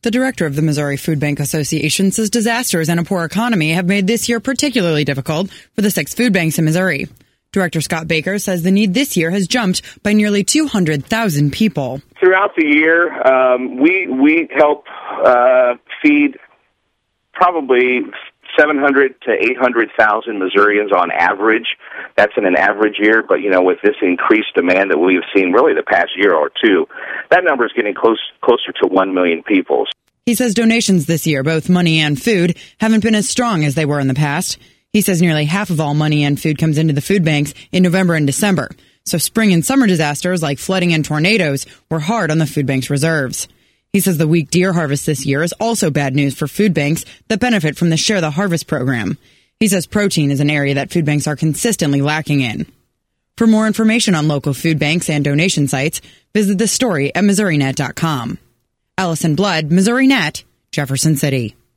The director of the Missouri Food Bank Association says disasters and a poor economy have made this year particularly difficult for the 6 food banks in Missouri. Director Scott Baker says the need this year has jumped by nearly 200,000 people. Throughout the year, we help feed probably 700 to 800,000 Missourians on average. That's in an average year, but with this increased demand that we've seen really the past year or two, that number is getting closer to 1 million people. He says donations this year, both money and food, haven't been as strong as they were in the past. He says nearly half of all money and food comes into the food banks in November and December. So spring and summer disasters like flooding and tornadoes were hard on the food bank's reserves. He says the weak deer harvest this year is also bad news for food banks that benefit from the Share the Harvest program. He says protein is an area that food banks are consistently lacking in. For more information on local food banks and donation sites, visit the story at MissouriNet.com. Allison Blood, Missouri Net, Jefferson City.